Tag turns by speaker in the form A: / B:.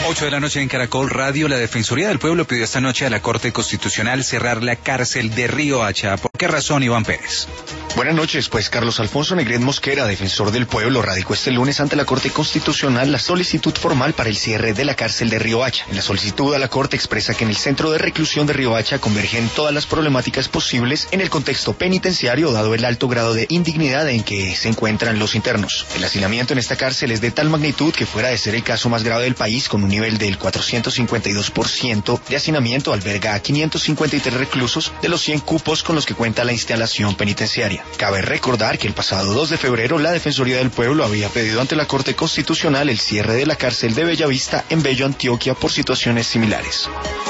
A: 8 de la noche en Caracol Radio. La Defensoría del Pueblo pidió esta noche a la Corte Constitucional cerrar la cárcel de Río Hacha. ¿Por qué razón, Iván Pérez?
B: Buenas noches, pues Carlos Alfonso Negret Mosquera, defensor del pueblo, radicó este lunes ante la Corte Constitucional la solicitud formal para el cierre de la cárcel de Río Hacha. En la solicitud a la Corte expresa que en el centro de reclusión de Río Hacha convergen todas las problemáticas posibles en el contexto penitenciario, dado el alto grado de indignidad en que se encuentran los internos. El hacinamiento en esta cárcel es de tal magnitud que, fuera de ser el caso más grave del país, con un nivel del 452% de hacinamiento, alberga a 553 reclusos de los 100 cupos con los que cuenta la instalación penitenciaria. Cabe recordar que el pasado 2 de febrero la Defensoría del Pueblo había pedido ante la Corte Constitucional el cierre de la cárcel de Bellavista en Bello, Antioquia, por situaciones similares.